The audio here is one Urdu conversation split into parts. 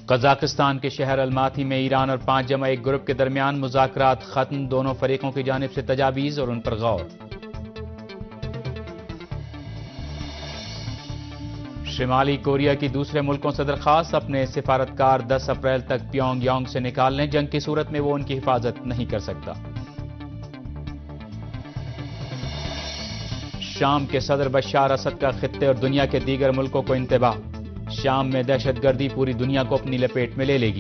قزاقستان کے شہر الماتی میں ایران اور 5+1 گروپ کے درمیان مذاکرات ختم، دونوں فریقوں کی جانب سے تجاویز اور ان پر غور۔ شمالی کوریا کی دوسرے ملکوں سے درخواست، اپنے سفارتکار 10 اپریل تک پیونگ یانگ سے نکال لیں، جنگ کی صورت میں وہ ان کی حفاظت نہیں کر سکتا۔ شام کے صدر بشار اسد کا خطے اور دنیا کے دیگر ملکوں کو انتباہ، شام میں دہشت گردی پوری دنیا کو اپنی لپیٹ میں لے لے گی۔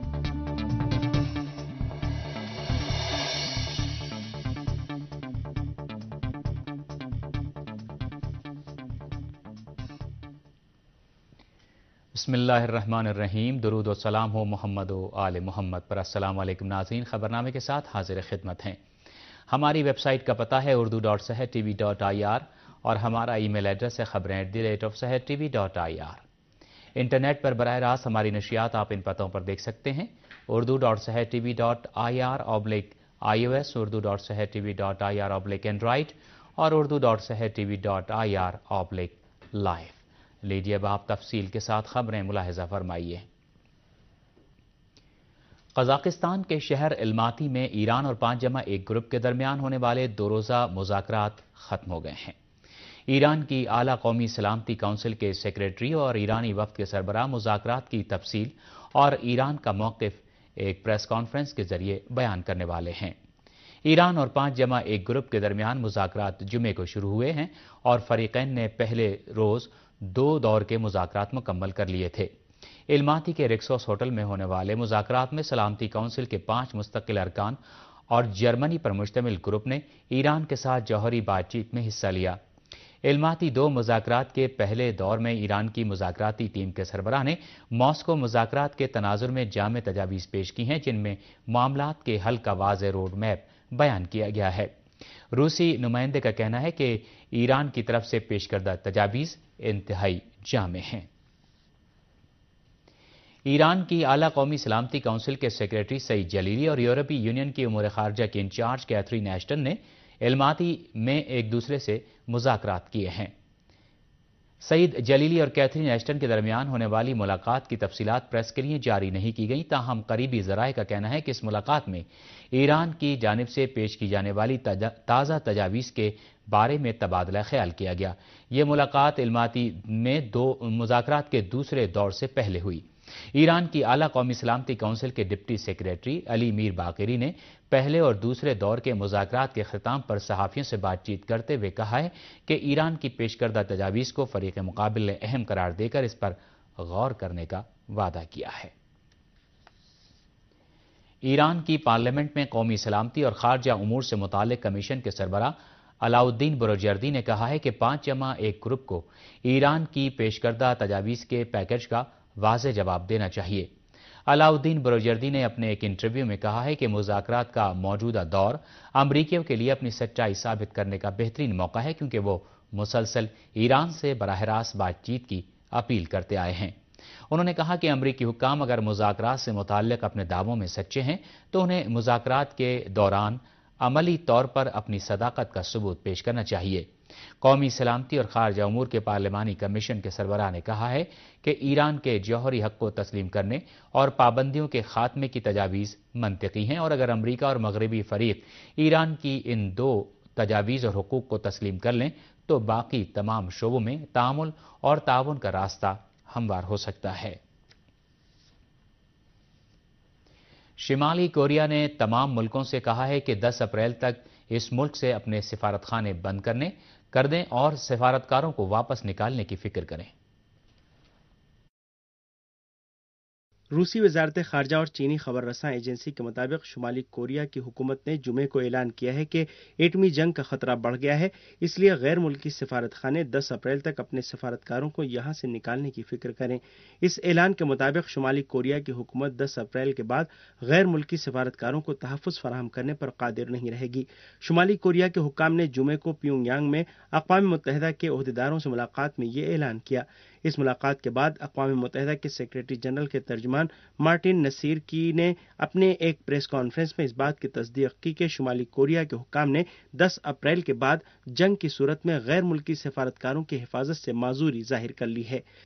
بسم اللہ الرحمن الرحیم، درود و سلام ہو محمد و آل محمد پر۔ السلام علیکم ناظرین، خبرنامے کے ساتھ حاضر خدمت ہیں۔ ہماری ویب سائٹ کا پتہ ہے urdu.sehertv.ir اور ہمارا ای میل ایڈریس ہے خبریں@sehertv.ir۔ انٹرنیٹ پر براہ راست ہماری نشریات آپ ان پتوں پر دیکھ سکتے ہیں: urdu.sehertv.ir/iOS، urdu.sehertv.ir/Android اور urdu.sehertv.ir/live۔ لیجیے اب آپ تفصیل کے ساتھ خبریں ملاحظہ فرمائیے۔ قزاقستان کے شہر الماتی میں ایران اور 5+1 گروپ کے درمیان ہونے والے 2 روزہ مذاکرات ختم ہو گئے ہیں۔ ایران کی اعلیٰ قومی سلامتی کونسل کے سیکریٹری اور ایرانی وفد کے سربراہ مذاکرات کی تفصیل اور ایران کا موقف ایک پریس کانفرنس کے ذریعے بیان کرنے والے ہیں۔ ایران اور 5+1 گروپ کے درمیان مذاکرات جمعے کو شروع ہوئے ہیں اور فریقین نے پہلے روز 2 دور کے مذاکرات مکمل کر لیے تھے۔ الماتی کے ریکسوس ہوٹل میں ہونے والے مذاکرات میں سلامتی کونسل کے 5 مستقل ارکان اور جرمنی پر مشتمل گروپ نے ایران کے ساتھ جوہری بات چیت میں حصہ لیا۔ الماتی 2 مذاکرات کے پہلے دور میں ایران کی مذاکراتی ٹیم کے سربراہ نے ماسکو مذاکرات کے تناظر میں جامع تجاویز پیش کی ہیں، جن میں معاملات کے حل کا واضح روڈ میپ بیان کیا گیا ہے۔ روسی نمائندے کا کہنا ہے کہ ایران کی طرف سے پیش کردہ تجاویز انتہائی جامع ہیں۔ ایران کی اعلیٰ قومی سلامتی کونسل کے سیکریٹری سعید جلیلی اور یورپی یونین کی امور خارجہ کی انچارج کیتھرین ایشٹن نے الماتی میں ایک دوسرے سے مذاکرات کیے ہیں۔ سعید جلیلی اور کیتھرین ایشٹن کے درمیان ہونے والی ملاقات کی تفصیلات پریس کے لیے جاری نہیں کی گئیں، تاہم قریبی ذرائع کا کہنا ہے کہ اس ملاقات میں ایران کی جانب سے پیش کی جانے والی تازہ تجاویز کے بارے میں تبادلہ خیال کیا گیا۔ یہ ملاقات الماتی میں 2 مذاکرات کے دوسرے دور سے پہلے ہوئی۔ ایران کی اعلیٰ قومی سلامتی کونسل کے ڈپٹی سیکریٹری علی میر باقری نے پہلے اور دوسرے دور کے مذاکرات کے اختتام پر صحافیوں سے بات چیت کرتے ہوئے کہا ہے کہ ایران کی پیش کردہ تجاویز کو فریق مقابل نے اہم قرار دے کر اس پر غور کرنے کا وعدہ کیا ہے۔ ایران کی پارلیمنٹ میں قومی سلامتی اور خارجہ امور سے متعلق کمیشن کے سربراہ علاؤالدین بروجردی نے کہا ہے کہ 5+1 گروپ کو ایران کی پیش کردہ تجاویز کے پیکج کا واضح جواب دینا چاہیے۔ علاؤالدین بروجردی نے اپنے ایک انٹرویو میں کہا ہے کہ مذاکرات کا موجودہ دور امریکیوں کے لیے اپنی سچائی ثابت کرنے کا بہترین موقع ہے، کیونکہ وہ مسلسل ایران سے براہ راست بات چیت کی اپیل کرتے آئے ہیں۔ انہوں نے کہا کہ امریکی حکام اگر مذاکرات سے متعلق اپنے دعووں میں سچے ہیں تو انہیں مذاکرات کے دوران عملی طور پر اپنی صداقت کا ثبوت پیش کرنا چاہیے۔ قومی سلامتی اور خارجہ امور کے پارلیمانی کمیشن کے سربراہ نے کہا ہے کہ ایران کے جوہری حق کو تسلیم کرنے اور پابندیوں کے خاتمے کی تجاویز منطقی ہیں، اور اگر امریکہ اور مغربی فریق ایران کی ان 2 تجاویز اور حقوق کو تسلیم کر لیں تو باقی تمام شعبوں میں تعامل اور تعاون کا راستہ ہموار ہو سکتا ہے۔ شمالی کوریا نے تمام ملکوں سے کہا ہے کہ 10 اپریل تک اس ملک سے اپنے سفارتخانے بند کر دیں اور سفارتکاروں کو واپس نکالنے کی فکر کریں۔ روسی وزارت خارجہ اور چینی خبر رساں ایجنسی کے مطابق شمالی کوریا کی حکومت نے جمعے کو اعلان کیا ہے کہ ایٹمی جنگ کا خطرہ بڑھ گیا ہے، اس لیے غیر ملکی سفارتخانے 10 اپریل تک اپنے سفارتکاروں کو یہاں سے نکالنے کی فکر کریں۔ اس اعلان کے مطابق شمالی کوریا کی حکومت 10 اپریل کے بعد غیر ملکی سفارتکاروں کو تحفظ فراہم کرنے پر قادر نہیں رہے گی۔ شمالی کوریا کے حکام نے جمعے کو پیونگ یانگ میں اقوام متحدہ کے عہدیداروں سے ملاقات میں یہ اعلان کیا۔ اس ملاقات کے بعد اقوام متحدہ کے سیکریٹری جنرل کے ترجمان مارٹن نصیر کی نے اپنے ایک پریس کانفرنس میں اس بات کی تصدیق کی کہ شمالی کوریا کے حکام نے 10 اپریل کے بعد جنگ کی صورت میں غیر ملکی سفارتکاروں کی حفاظت سے معذوری ظاہر کر لی ہے۔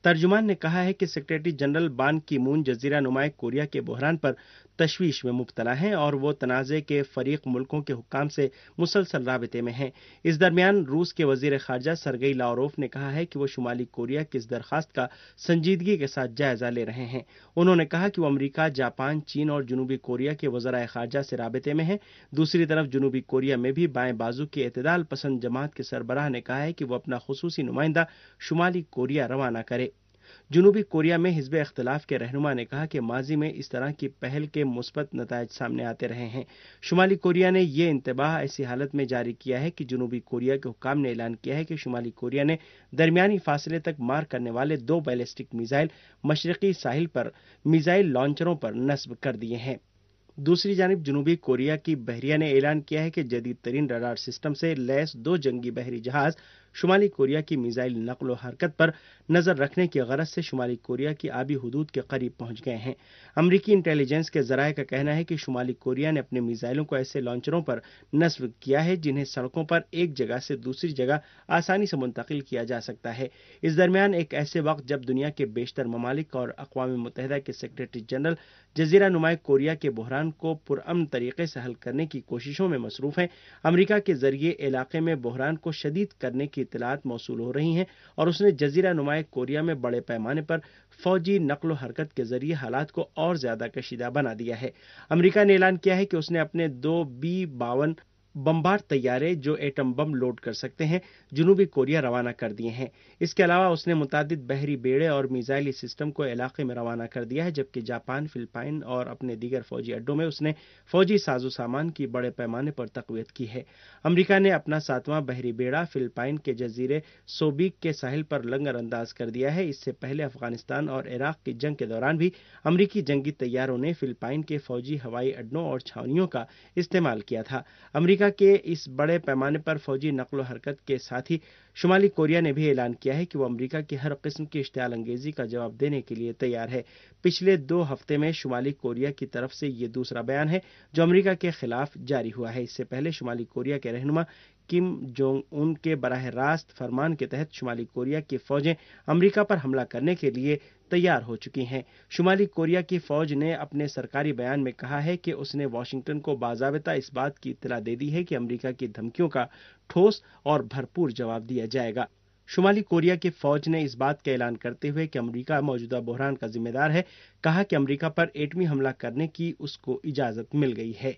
ترجمان نے کہا ہے کہ سیکریٹری جنرل بان کی مون جزیرہ نما کوریا کے بحران پر تشویش میں مبتلا ہیں اور وہ تنازع کے فریق ملکوں کے حکام سے مسلسل رابطے میں ہیں۔ اس درمیان روس کے وزیر خارجہ سرگئی لاوروف نے کہا ہے کہ وہ شمالی کوریا کی اس درخواست کا سنجیدگی کے ساتھ جائزہ لے رہے ہیں۔ انہوں نے کہا کہ وہ امریکہ، جاپان، چین اور جنوبی کوریا کے وزرائے خارجہ سے رابطے میں ہیں۔ دوسری طرف جنوبی کوریا میں بھی بائیں بازو کی اعتدال پسند جماعت کے سربراہ نے کہا ہے کہ وہ اپنا خصوصی نمائندہ شمالی کوریا روانہ کرے۔ جنوبی کوریا میں حزب اختلاف کے رہنما نے کہا کہ ماضی میں اس طرح کی پہل کے مثبت نتائج سامنے آتے رہے ہیں۔ شمالی کوریا نے یہ انتباہ ایسی حالت میں جاری کیا ہے کہ جنوبی کوریا کے حکام نے اعلان کیا ہے کہ شمالی کوریا نے درمیانی فاصلے تک مار کرنے والے 2 بیلسٹک میزائل مشرقی ساحل پر میزائل لانچروں پر نصب کر دیے ہیں۔ دوسری جانب جنوبی کوریا کی بحریہ نے اعلان کیا ہے کہ جدید ترین رڈار سسٹم سے لیس 2 جنگی بحری جہاز شمالی کوریا کی میزائل نقل و حرکت پر نظر رکھنے کی غرض سے شمالی کوریا کی آبی حدود کے قریب پہنچ گئے ہیں۔ امریکی انٹیلیجنس کے ذرائع کا کہنا ہے کہ شمالی کوریا نے اپنے میزائلوں کو ایسے لانچروں پر نصب کیا ہے جنہیں سڑکوں پر ایک جگہ سے دوسری جگہ آسانی سے منتقل کیا جا سکتا ہے۔ اس درمیان ایک ایسے وقت جب دنیا کے بیشتر ممالک اور اقوام متحدہ کے سیکریٹری جنرل جزیرہ نما کوریا کے بحران کو پرامن طریقے سے حل کرنے کی کوششوں میں مصروف ہیں، امریکہ کے ذریعے علاقے میں بحران کو شدید کرنے کی اطلاعات موصول ہو رہی ہیں اور اس نے جزیرہ نما کوریا میں بڑے پیمانے پر فوجی نقل و حرکت کے ذریعے حالات کو اور زیادہ کشیدہ بنا دیا ہے۔ امریکہ نے اعلان کیا ہے کہ اس نے اپنے 2 B-52 بمبار طیارے جو ایٹم بم لوڈ کر سکتے ہیں جنوبی کوریا روانہ کر دیے ہیں۔ اس کے علاوہ اس نے متعدد بحری بیڑے اور میزائلی سسٹم کو علاقے میں روانہ کر دیا ہے، جبکہ جاپان، فلپائن اور اپنے دیگر فوجی اڈوں میں اس نے فوجی ساز و سامان کی بڑے پیمانے پر تقویت کی ہے۔ امریکہ نے اپنا 7واں بحری بیڑا فلپائن کے جزیرے سوبیک کے ساحل پر لنگر انداز کر دیا ہے۔ اس سے پہلے افغانستان اور عراق کی جنگ کے دوران بھی امریکی جنگی طیاروں نے فلپائن کے فوجی ہوائی اڈوں اور چھاؤنیوں کا استعمال کیا تھا۔ امریکہ کے اس بڑے پیمانے پر فوجی نقل و حرکت کے ساتھ ہی شمالی کوریا نے بھی اعلان کیا ہے کہ وہ امریکہ کی ہر قسم کی اشتعال انگیزی کا جواب دینے کے لیے تیار ہے۔ پچھلے 2 ہفتے میں شمالی کوریا کی طرف سے یہ دوسرا بیان ہے جو امریکہ کے خلاف جاری ہوا ہے۔ اس سے پہلے شمالی کوریا کے رہنما کم جونگ ان کے براہ راست فرمان کے تحت شمالی کوریا کی فوجیں امریکہ پر حملہ کرنے کے لیے تیار ہو چکی ہیں۔ شمالی کوریا کی فوج نے اپنے سرکاری بیان میں کہا ہے کہ اس نے واشنگٹن کو باضابطہ اس بات کی اطلاع دے دی ہے کہ امریکہ کی دھمکیوں کا ٹھوس اور بھرپور جواب دیا جائے گا۔ شمالی کوریا کی فوج نے اس بات کا اعلان کرتے ہوئے کہ امریکہ موجودہ بحران کا ذمہ دار ہے، کہا کہ امریکہ پر ایٹمی حملہ کرنے کی اس کو اجازت مل گئی ہے۔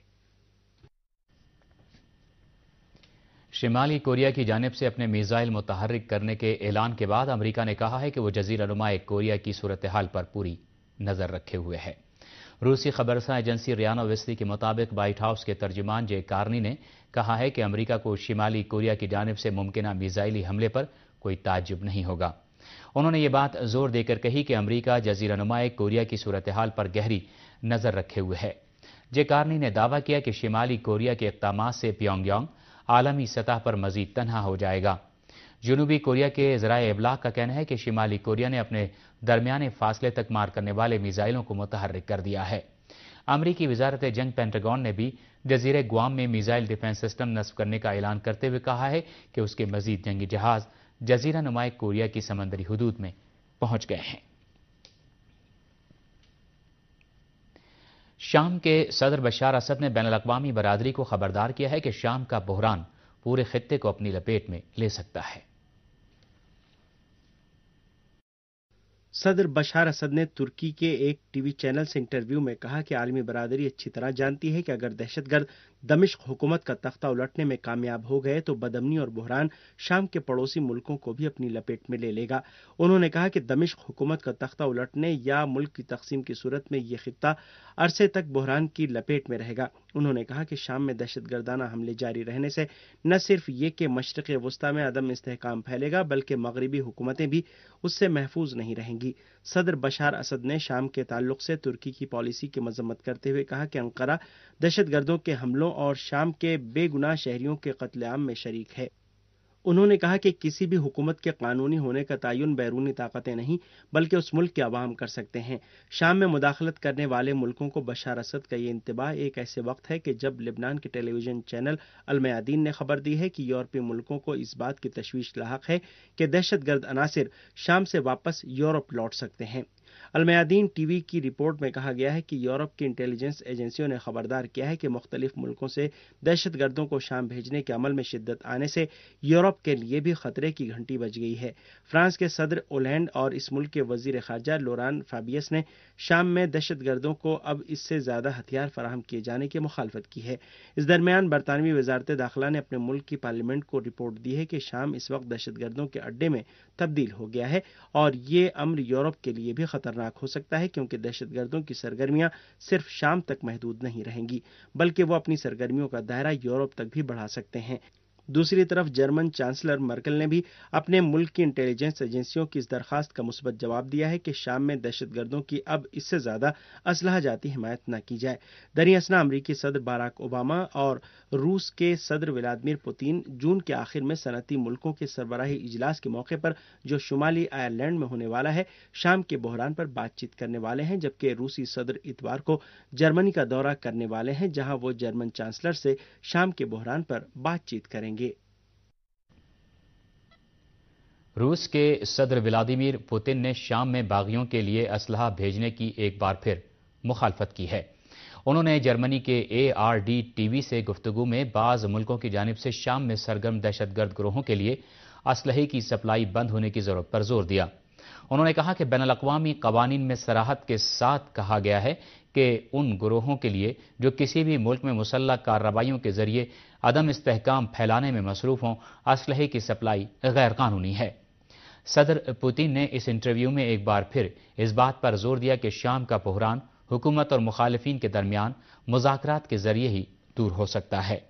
شمالی کوریا کی جانب سے اپنے میزائل متحرک کرنے کے اعلان کے بعد امریکہ نے کہا ہے کہ وہ جزیرہ نما کوریا کی صورتحال پر پوری نظر رکھے ہوئے ہے۔ روسی خبررساں ایجنسی ریانا ویسلی کے مطابق وائٹ ہاؤس کے ترجمان جے کارنی نے کہا ہے کہ امریکہ کو شمالی کوریا کی جانب سے ممکنہ میزائلی حملے پر کوئی تعجب نہیں ہوگا۔ انہوں نے یہ بات زور دے کر کہی کہ امریکہ جزیرہ نما کوریا کی صورتحال پر گہری نظر رکھے ہوئے ہے۔ جے کارنی نے دعویٰ کیا کہ شمالی کوریا کے اقدامات سے پیونگ یانگ عالمی سطح پر مزید تنہا ہو جائے گا۔ جنوبی کوریا کے ذرائع ابلاغ کا کہنا ہے کہ شمالی کوریا نے اپنے درمیانے فاصلے تک مار کرنے والے میزائلوں کو متحرک کر دیا ہے۔ امریکی وزارت جنگ پینٹاگون نے بھی جزیرے گوام میں میزائل ڈیفنس سسٹم نصب کرنے کا اعلان کرتے ہوئے کہا ہے کہ اس کے مزید جنگی جہاز جزیرہ نما کوریا کی سمندری حدود میں پہنچ گئے ہیں۔ شام کے صدر بشار اسد نے بین الاقوامی برادری کو خبردار کیا ہے کہ شام کا بحران پورے خطے کو اپنی لپیٹ میں لے سکتا ہے۔ صدر بشار اسد نے ترکی کے ایک ٹی وی چینل سے انٹرویو میں کہا کہ عالمی برادری اچھی طرح جانتی ہے کہ اگر دہشت گرد دمشق حکومت کا تختہ الٹنے میں کامیاب ہو گئے تو بدامنی اور بحران شام کے پڑوسی ملکوں کو بھی اپنی لپیٹ میں لے گا۔ انہوں نے کہا کہ دمشق حکومت کا تختہ الٹنے یا ملک کی تقسیم کی صورت میں یہ خطہ عرصے تک بحران کی لپیٹ میں رہے گا۔ انہوں نے کہا کہ شام میں دہشت گردانہ حملے جاری رہنے سے نہ صرف یہ کہ مشرق وسطی میں عدم استحکام پھیلے گا بلکہ مغربی حکومتیں بھی اس سے محفوظ نہیں رہیں گی۔ صدر بشار اسد نے شام کے تعلق سے ترکی کی پالیسی کی مذمت کرتے ہوئے کہا کہ انقرہ دہشت گردوں کے حملوں اور شام کے بے گناہ شہریوں کے قتل عام میں شریک ہے۔ انہوں نے کہا کہ کسی بھی حکومت کے قانونی ہونے کا تعین بیرونی طاقتیں نہیں بلکہ اس ملک کے عوام کر سکتے ہیں۔ شام میں مداخلت کرنے والے ملکوں کو بشار اسد کا یہ انتباہ ایک ایسے وقت ہے کہ جب لبنان کے ٹیلی ویژن چینل المیادین نے خبر دی ہے کہ یورپی ملکوں کو اس بات کی تشویش لاحق ہے کہ دہشت گرد عناصر شام سے واپس یورپ لوٹ سکتے ہیں۔ المیادین ٹی وی کی رپورٹ میں کہا گیا ہے کہ یورپ کی انٹیلیجنس ایجنسیوں نے خبردار کیا ہے کہ مختلف ملکوں سے دہشت گردوں کو شام بھیجنے کے عمل میں شدت آنے سے یورپ کے لیے بھی خطرے کی گھنٹی بج گئی ہے۔ فرانس کے صدر اولینڈ اور اس ملک کے وزیر خارجہ لوران فابیس نے شام میں دہشت گردوں کو اب اس سے زیادہ ہتھیار فراہم کیے جانے کی مخالفت کی ہے۔ اس درمیان برطانوی وزارت داخلہ نے اپنے ملک کی پارلیمنٹ کو رپورٹ دی ہے کہ شام اس وقت دہشت گردوں کے اڈے میں تبدیل ہو گیا ہے اور یہ امر یورپ کے لیے بھی خطرناک ہو سکتا ہے کیونکہ دہشت گردوں کی سرگرمیاں صرف شام تک محدود نہیں رہیں گی بلکہ وہ اپنی سرگرمیوں کا دائرہ یورپ تک بھی بڑھا سکتے ہیں۔ دوسری طرف جرمن چانسلر مرکل نے بھی اپنے ملک کی انٹیلیجنس ایجنسیوں کی اس درخواست کا مثبت جواب دیا ہے کہ شام میں دہشت گردوں کی اب اس سے زیادہ اسلحہ جاتی حمایت نہ کی جائے۔ دریں اثنا امریکی صدر باراک اوباما اور روس کے صدر ولادیمیر پوتین جون کے آخر میں صنعتی ملکوں کے سربراہی اجلاس کے موقع پر جو شمالی آئرلینڈ میں ہونے والا ہے شام کے بحران پر بات چیت کرنے والے ہیں، جبکہ روسی صدر اتوار کو جرمنی کا دورہ کرنے والے ہیں جہاں وہ جرمن چانسلر سے شام کے بحران پر بات چیت کریں گے۔ روس کے صدر ولادیمیر پوتن نے شام میں باغیوں کے لیے اسلحہ بھیجنے کی ایک بار پھر مخالفت کی ہے۔ انہوں نے جرمنی کے ARD ٹی وی سے گفتگو میں بعض ملکوں کی جانب سے شام میں سرگرم دہشت گرد گروہوں کے لیے اسلحے کی سپلائی بند ہونے کی ضرورت پر زور دیا۔ انہوں نے کہا کہ بین الاقوامی قوانین میں صراحت کے ساتھ کہا گیا ہے کہ ان گروہوں کے لیے جو کسی بھی ملک میں مسلح کارروائیوں کے ذریعے عدم استحکام پھیلانے میں مصروف ہوں، اسلحے کی سپلائی غیر قانونی ہے۔ صدر پوتین نے اس انٹرویو میں ایک بار پھر اس بات پر زور دیا کہ شام کا بحران حکومت اور مخالفین کے درمیان مذاکرات کے ذریعے ہی دور ہو سکتا ہے۔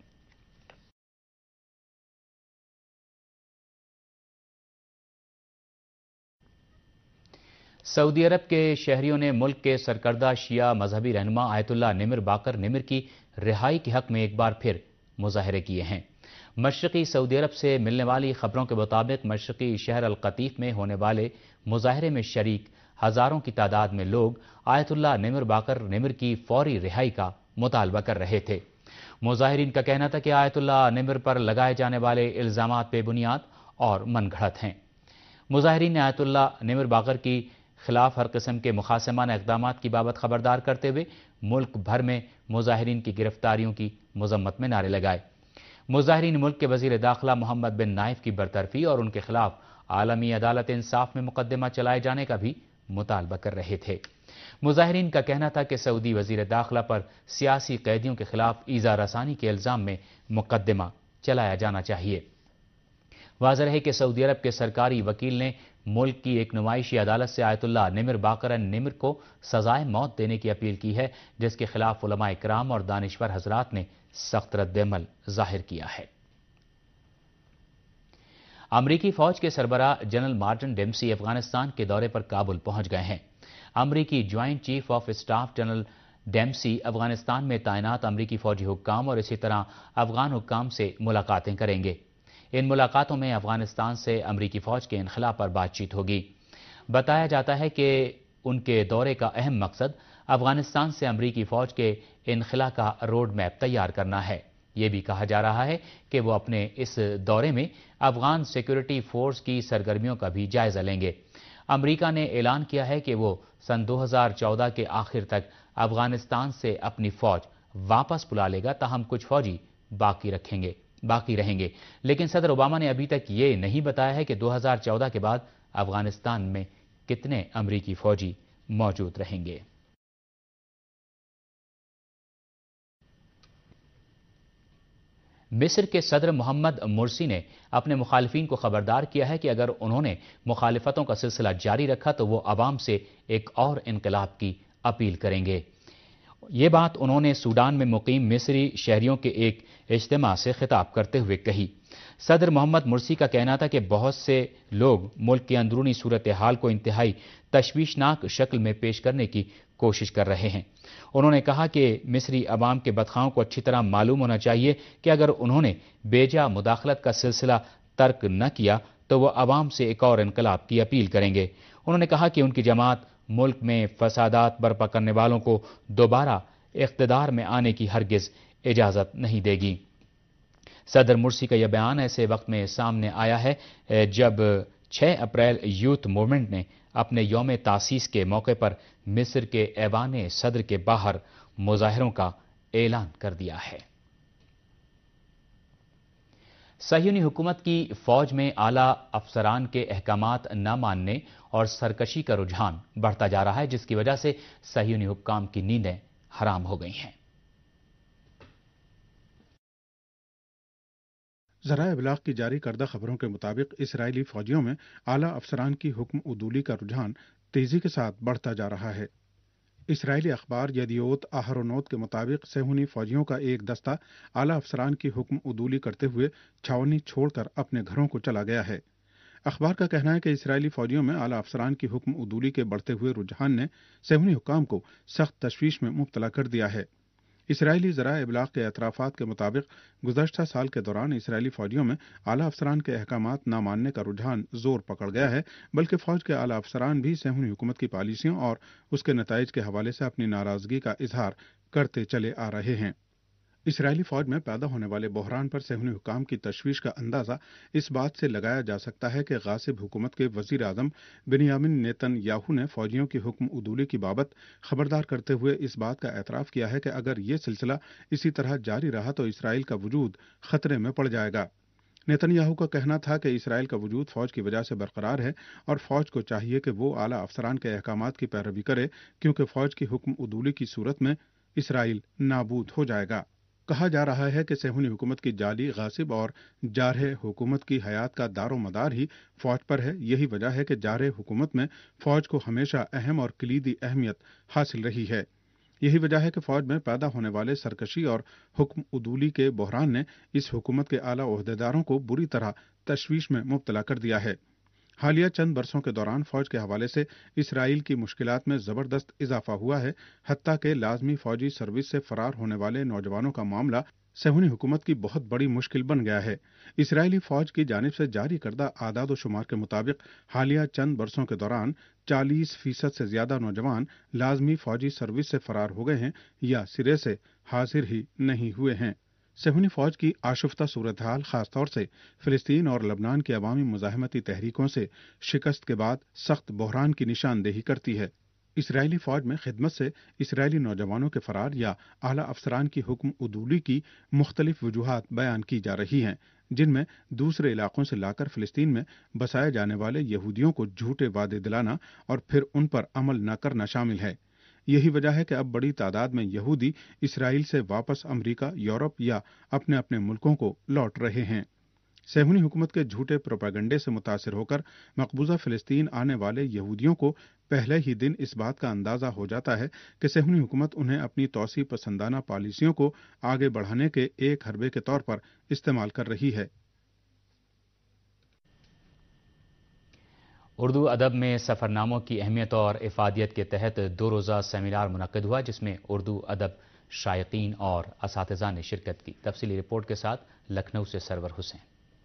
سعودی عرب کے شہریوں نے ملک کے سرکردہ شیعہ مذہبی رہنما آیت اللہ نمر باقر نمر کی رہائی کے حق میں ایک بار پھر مظاہرے کیے ہیں۔ مشرقی سعودی عرب سے ملنے والی خبروں کے مطابق مشرقی شہر القطیف میں ہونے والے مظاہرے میں شریک ہزاروں کی تعداد میں لوگ آیت اللہ نمر باقر نمر کی فوری رہائی کا مطالبہ کر رہے تھے۔ مظاہرین کا کہنا تھا کہ آیت اللہ نمر پر لگائے جانے والے الزامات بے بنیاد اور من گھڑت ہیں۔ مظاہرین نے آیت اللہ نمر باقر کی خلاف ہر قسم کے مخاصمانہ اقدامات کی بابت خبردار کرتے ہوئے ملک بھر میں مظاہرین کی گرفتاریوں کی مذمت میں نعرے لگائے۔ مظاہرین ملک کے وزیر داخلہ محمد بن نائف کی برطرفی اور ان کے خلاف عالمی عدالت انصاف میں مقدمہ چلائے جانے کا بھی مطالبہ کر رہے تھے۔ مظاہرین کا کہنا تھا کہ سعودی وزیر داخلہ پر سیاسی قیدیوں کے خلاف ایذا رسانی کے الزام میں مقدمہ چلایا جانا چاہیے۔ واضح ہے کہ سعودی عرب کے سرکاری وکیل نے ملک کی ایک نمائشی عدالت سے آیت اللہ نمر باقر نمر کو سزائے موت دینے کی اپیل کی ہے، جس کے خلاف علماء کرام اور دانشور حضرات نے سخت رد عمل ظاہر کیا ہے۔ امریکی فوج کے سربراہ جنرل مارٹن ڈیمسی افغانستان کے دورے پر کابل پہنچ گئے ہیں۔ امریکی joint chief of staff general Dempsey Afghanistan میں تعینات امریکی فوجی حکام اور اسی طرح افغان حکام سے ملاقاتیں کریں گے۔ ان ملاقاتوں میں افغانستان سے امریکی فوج کے انخلا پر بات چیت ہوگی۔ بتایا جاتا ہے کہ ان کے دورے کا اہم مقصد افغانستان سے امریکی فوج کے انخلا کا روڈ میپ تیار کرنا ہے۔ یہ بھی کہا جا رہا ہے کہ وہ اپنے اس دورے میں افغان سیکورٹی فورس کی سرگرمیوں کا بھی جائزہ لیں گے۔ امریکہ نے اعلان کیا ہے کہ وہ سن 2014 کے آخر تک افغانستان سے اپنی فوج واپس بلا لے گا، تاہم کچھ فوجی باقی رہیں گے، لیکن صدر اوباما نے ابھی تک یہ نہیں بتایا ہے کہ 2014 کے بعد افغانستان میں کتنے امریکی فوجی موجود رہیں گے۔ مصر کے صدر محمد مرسی نے اپنے مخالفین کو خبردار کیا ہے کہ اگر انہوں نے مخالفتوں کا سلسلہ جاری رکھا تو وہ عوام سے ایک اور انقلاب کی اپیل کریں گے۔ یہ بات انہوں نے سوڈان میں مقیم مصری شہریوں کے ایک اجتماع سے خطاب کرتے ہوئے کہی۔ صدر محمد مرسی کا کہنا تھا کہ بہت سے لوگ ملک کی اندرونی صورتحال کو انتہائی تشویشناک شکل میں پیش کرنے کی کوشش کر رہے ہیں۔ انہوں نے کہا کہ مصری عوام کے بدخواہوں کو اچھی طرح معلوم ہونا چاہیے کہ اگر انہوں نے بیجا مداخلت کا سلسلہ ترک نہ کیا تو وہ عوام سے ایک اور انقلاب کی اپیل کریں گے۔ انہوں نے کہا کہ ان کی جماعت ملک میں فسادات برپا کرنے والوں کو دوبارہ اقتدار میں آنے کی ہرگز اجازت نہیں دے گی۔ صدر مرسی کا یہ بیان ایسے وقت میں سامنے آیا ہے جب 6 اپریل یوتھ موومنٹ نے اپنے یوم تاسیس کے موقع پر مصر کے ایوان صدر کے باہر مظاہروں کا اعلان کر دیا ہے۔ صہیونی حکومت کی فوج میں اعلیٰ افسران کے احکامات نہ ماننے اور سرکشی کا رجحان بڑھتا جا رہا ہے، جس کی وجہ سے صہیونی حکام کی نیندیں حرام ہو گئی ہیں۔ ذرائع ابلاغ کی جاری کردہ خبروں کے مطابق اسرائیلی فوجیوں میں اعلیٰ افسران کی حکم عدولی کا رجحان تیزی کے ساتھ بڑھتا جا رہا ہے۔ اسرائیلی اخبار یدیوت آہرونوت کے مطابق صہیونی فوجیوں کا ایک دستہ اعلیٰ افسران کی حکم عدولی کرتے ہوئے چھاونی چھوڑ کر اپنے گھروں کو چلا گیا ہے۔ اخبار کا کہنا ہے کہ اسرائیلی فوجیوں میں اعلیٰ افسران کی حکم عدولی کے بڑھتے ہوئے رجحان نے صہیونی حکام کو سخت تشویش میں مبتلا کر دیا ہے۔ اسرائیلی ذرائع ابلاغ کے اعترافات کے مطابق گزشتہ سال کے دوران اسرائیلی فوجیوں میں اعلیٰ افسران کے احکامات نہ ماننے کا رجحان زور پکڑ گیا ہے، بلکہ فوج کے اعلیٰ افسران بھی صہیونی حکومت کی پالیسیوں اور اس کے نتائج کے حوالے سے اپنی ناراضگی کا اظہار کرتے چلے آ رہے ہیں۔ اسرائیلی فوج میں پیدا ہونے والے بحران پر صہیونی حکام کی تشویش کا اندازہ اس بات سے لگایا جا سکتا ہے کہ غاصب حکومت کے وزیر اعظم بنیامن نیتن یاہو نے فوجیوں کی حکم عدولی کی بابت خبردار کرتے ہوئے اس بات کا اعتراف کیا ہے کہ اگر یہ سلسلہ اسی طرح جاری رہا تو اسرائیل کا وجود خطرے میں پڑ جائے گا۔ نیتن یاہو کا کہنا تھا کہ اسرائیل کا وجود فوج کی وجہ سے برقرار ہے اور فوج کو چاہیے کہ وہ اعلیٰ افسران کے احکامات کی پیروی کرے، کیونکہ فوج کی حکم عدولی کی صورت میں اسرائیل نابود ہو جائے گا۔ کہا جا رہا ہے کہ صہیونی حکومت کی جعلی، غاصب اور جارح حکومت کی حیات کا دار و مدار ہی فوج پر ہے۔ یہی وجہ ہے کہ جارح حکومت میں فوج کو ہمیشہ اہم اور کلیدی اہمیت حاصل رہی ہے۔ یہی وجہ ہے کہ فوج میں پیدا ہونے والے سرکشی اور حکم عدولی کے بحران نے اس حکومت کے اعلیٰ عہدیداروں کو بری طرح تشویش میں مبتلا کر دیا ہے۔ حالیہ چند برسوں کے دوران فوج کے حوالے سے اسرائیل کی مشکلات میں زبردست اضافہ ہوا ہے، حتیٰ کہ لازمی فوجی سروس سے فرار ہونے والے نوجوانوں کا معاملہ صہیونی حکومت کی بہت بڑی مشکل بن گیا ہے۔ اسرائیلی فوج کی جانب سے جاری کردہ اعداد و شمار کے مطابق حالیہ چند برسوں کے دوران 40% سے زیادہ نوجوان لازمی فوجی سروس سے فرار ہو گئے ہیں یا سرے سے حاضر ہی نہیں ہوئے ہیں۔ صہیونی فوج کی آشفتہ صورتحال خاص طور سے فلسطین اور لبنان کی عوامی مزاحمتی تحریکوں سے شکست کے بعد سخت بحران کی نشاندہی کرتی ہے۔ اسرائیلی فوج میں خدمت سے اسرائیلی نوجوانوں کے فرار یا اعلیٰ افسران کی حکم عدولی کی مختلف وجوہات بیان کی جا رہی ہیں، جن میں دوسرے علاقوں سے لا کر فلسطین میں بسائے جانے والے یہودیوں کو جھوٹے وعدے دلانا اور پھر ان پر عمل نہ کرنا شامل ہے۔ یہی وجہ ہے کہ اب بڑی تعداد میں یہودی اسرائیل سے واپس امریکہ، یورپ یا اپنے اپنے ملکوں کو لوٹ رہے ہیں۔ صہیونی حکومت کے جھوٹے پروپیگنڈے سے متاثر ہو کر مقبوضہ فلسطین آنے والے یہودیوں کو پہلے ہی دن اس بات کا اندازہ ہو جاتا ہے کہ صہیونی حکومت انہیں اپنی توسیع پسندانہ پالیسیوں کو آگے بڑھانے کے ایک حربے کے طور پر استعمال کر رہی ہے۔ اردو ادب میں سفرناموں کی اہمیت اور افادیت کے تحت 2 روزہ سیمینار منعقد ہوا، جس میں اردو ادب شائقین اور اساتذہ نے شرکت کی۔ تفصیلی رپورٹ کے ساتھ لکھنؤ سے سرور حسین۔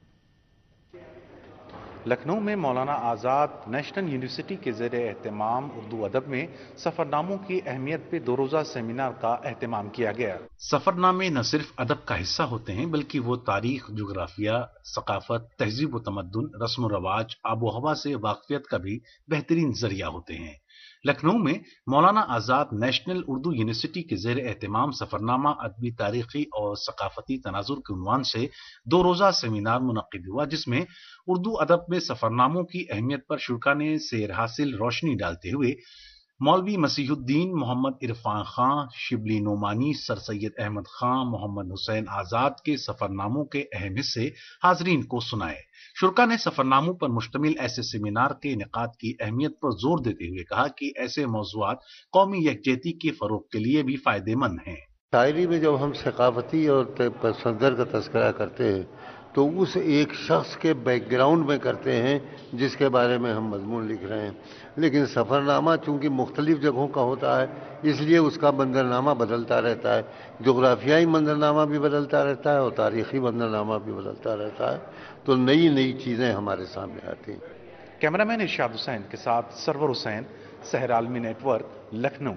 لکھنؤ میں مولانا آزاد نیشنل یونیورسٹی کے زیر اہتمام اردو ادب میں سفرناموں کی اہمیت پہ 2 روزہ سیمینار کا اہتمام کیا گیا۔ سفرنامے نہ صرف ادب کا حصہ ہوتے ہیں بلکہ وہ تاریخ، جغرافیہ، ثقافت، تہذیب و تمدن، رسم و رواج، آب و ہوا سے واقفیت کا بھی بہترین ذریعہ ہوتے ہیں۔ لکھنؤ میں مولانا آزاد نیشنل اردو یونیورسٹی کے زیر اہتمام سفرنامہ ادبی، تاریخی اور ثقافتی تناظر کے عنوان سے 2 روزہ سیمینار منعقد ہوا، جس میں اردو ادب میں سفرناموں کی اہمیت پر شرکا نے سیر حاصل روشنی ڈالتے ہوئے مولوی مسیح الدین محمد عرفان خان، شبلی نعمانی، سر سید احمد خان، محمد حسین آزاد کے سفرناموں کے اہم حصے حاضرین کو سنائے۔ شرکا نے سفرناموں پر مشتمل ایسے سیمینار کے انعقاد کی اہمیت پر زور دیتے ہوئے کہا کہ ایسے موضوعات قومی یکجہتی کے فروغ کے لیے بھی فائدہ مند ہیں۔ شاعری میں جب ہم ثقافتی اور پس منظر کا تذکرہ کرتے ہیں تو اس ایک شخص کے بیک گراؤنڈ میں کرتے ہیں جس کے بارے میں ہم مضمون لکھ رہے ہیں. لیکن سفرنامہ چونکہ مختلف جگہوں کا ہوتا ہے اس لیے اس کا منظرنامہ بدلتا رہتا ہے. جغرافیائی منظرنامہ بھی بدلتا رہتا ہے اور تاریخی منظرنامہ بھی بدلتا رہتا ہے. تو نئی نئی چیزیں ہمارے سامنے آتی ہیں. کیمرہ مین ارشاد حسین کے ساتھ سرور حسین، سحر عالمی نیٹ ورک، لکھنؤ.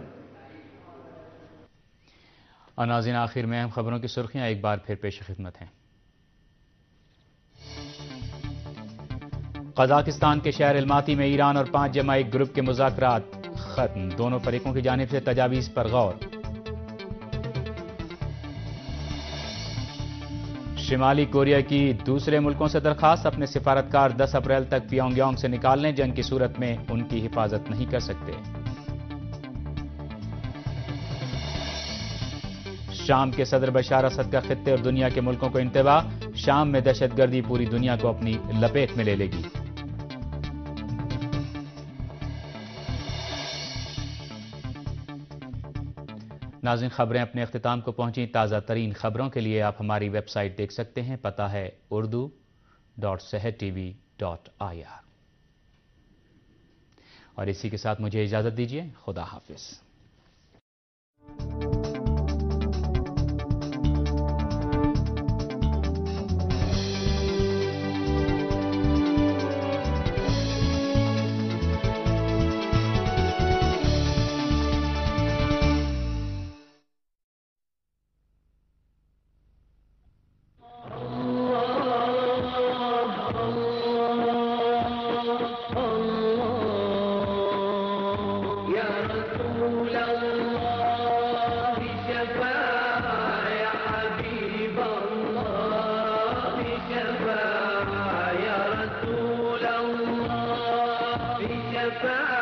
اور ناظرین، آخر میں اہم خبروں کی سرخیاں ایک بار پھر پیش خدمت ہیں. قزاقستان کے شہر الماتی میں ایران اور 5+1 گروپ کے مذاکرات ختم، دونوں فریقوں کی جانب سے تجاویز پر غور. شمالی کوریا کی دوسرے ملکوں سے درخواست، اپنے سفارتکار 10 اپریل تک پیونگ یانگ سے نکال لیں، جنگ کی صورت میں ان کی حفاظت نہیں کر سکتے. شام کے صدر بشار اسد کا خطے اور دنیا کے ملکوں کو انتباہ، شام میں دہشت گردی پوری دنیا کو اپنی لپیٹ میں لے لے گی. ناظرین، خبریں اپنے اختتام کو پہنچیں. تازہ ترین خبروں کے لیے آپ ہماری ویب سائٹ دیکھ سکتے ہیں، پتہ ہے urdu.sehrtv.ir. اور اسی کے ساتھ مجھے اجازت دیجیے. خدا حافظ. شفاعة